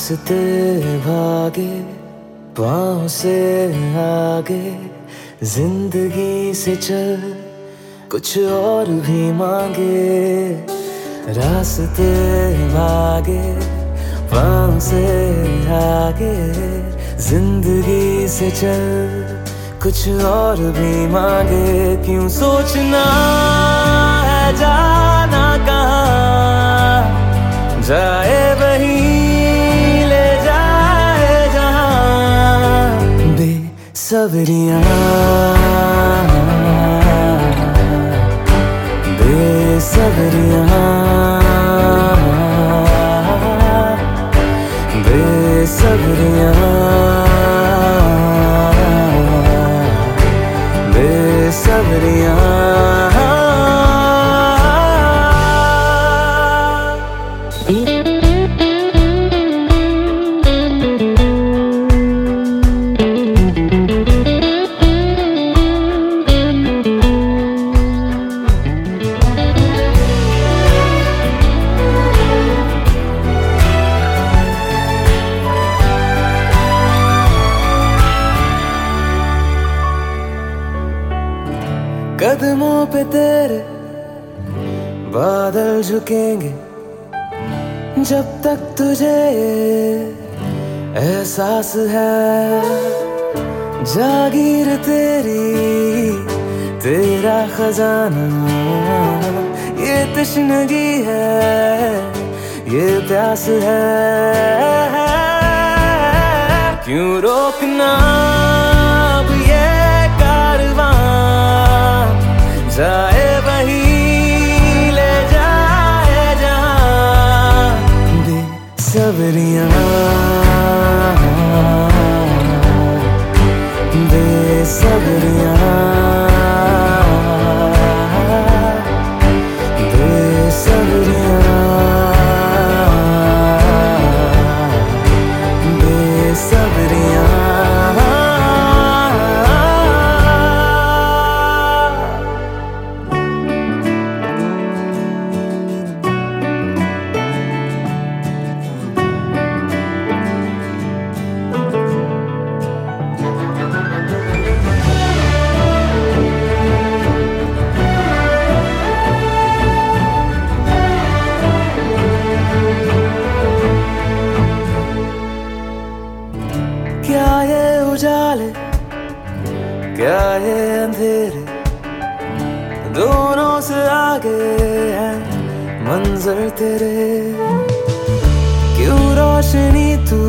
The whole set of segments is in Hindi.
रास्ते भागे पाँव से आगे, जिंदगी से चल कुछ और भी मांगे। रास्ते भागे पाँव से आगे, जिंदगी से चल कुछ और भी मांगे। क्यों सोचना है जाना कहाँ, जाए वहीं ले जाए जहाँ। बेसब्रियाँ बेसब्रियाँ बेसब्रियाँ बेसब्रियाँ। कदमों पे तेरे बादल झुकेंगे, जब तक तुझे एहसास है। जागीर तेरी तेरा खजाना, ये तश्नगी है ये प्यास है। क्यों रोकना अब ये कारवां, जाए वहीं ले जाए जहाँ। बेसब्रियाँ बेसब्रियाँ बेसब्रियाँ बेसब्रियाँ। क्या ये उजाले क्या ये अंधेरे, दोनों से आगे है मंजर तेरे। क्यों रोशनी तू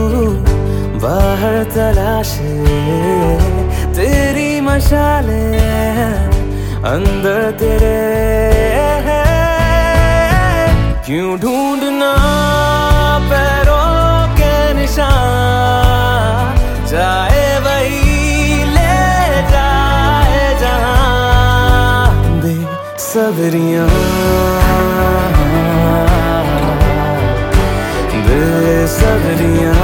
बाहर तलाशे, तेरी मशाले अंदर तेरे। क्यों ढूंढना पैरों के निशान, जाए वही ले जाए जहाँ। बेसब्रियाँ बेसब्रियाँ